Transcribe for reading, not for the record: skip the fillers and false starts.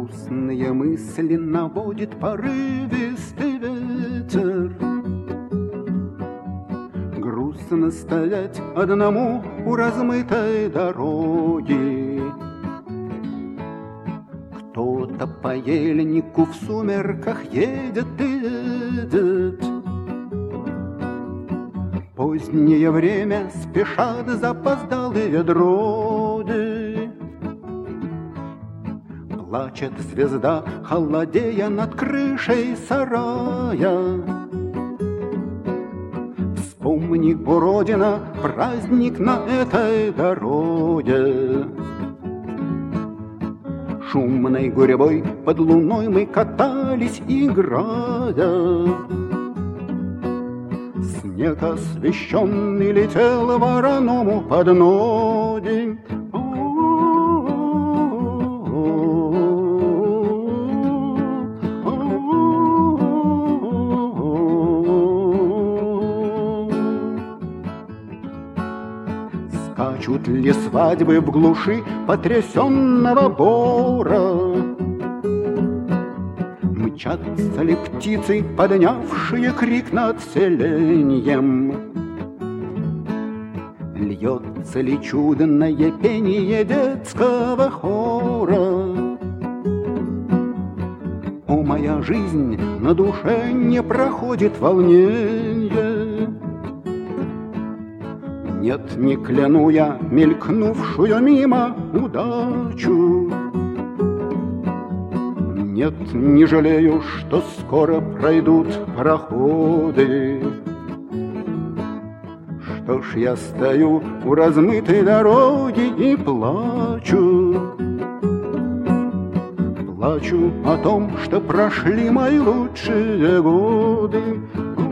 Грустные мысли наводит порывистый ветер. Грустно стоять одному у размытой дороги. Кто-то по ельнику в сумерках едет и едет. Позднее время спешат запоздалые дроги. Плачет звезда, холодея над крышей сарая. Вспомни, о Родина, праздник на этой дороге. Шумной гурьбой под луной мы катались, играя. Снег освещенный летел вороному под ноги. Скачут ли свадьбы в глуши потрясенного бора? Мчатся ли птицы, поднявшие крик над селеньем? Льется ли чудное пение детского хора? О, моя жизнь, на душе не проходит волнение. Нет, не кляну я мелькнувшую мимо удачу. Нет, не жалею, что скоро пройдут пароходы. Что ж, я стою у размытой дороги и плачу. Плачу о том, что прошли мои лучшие годы.